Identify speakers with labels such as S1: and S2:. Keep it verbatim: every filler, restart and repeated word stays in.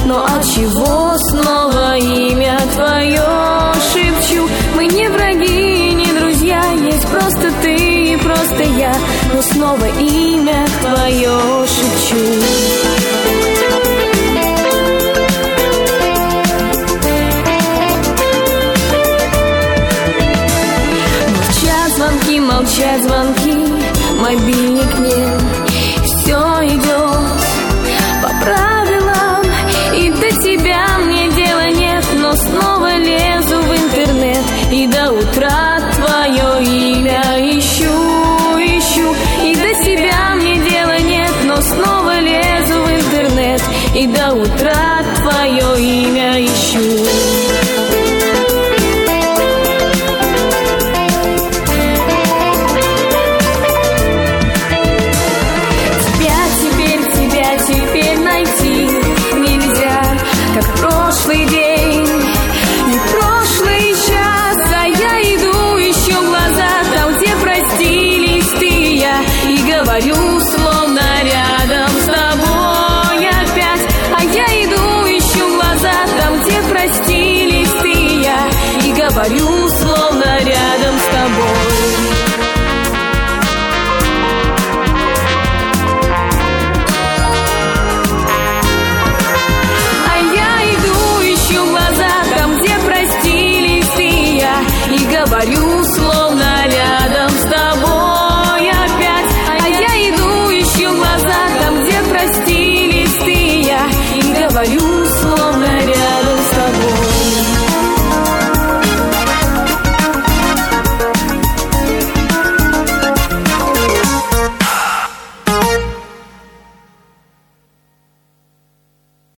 S1: но отчего снова имя твое шепчу? Мы не враги, не друзья, есть просто ты и просто я, но снова имя твое шепчу. Звонки, молчат звонки, мобильник нет, все идет по правилам, и до тебя мне дела нет, но снова лезу в интернет, и до утра твое имя ищу, ищу, и до тебя мне дела нет, но снова лезу в интернет, и до утра твое имя ищу. Прошлый день и прошлый час, а я иду, ищу глаза там, где простились ты и я, и говорю, словно рядом с тобой опять. А я иду, ищу глаза там, где простились ты и я, и говорю, словно рядом с тобой. Говорю,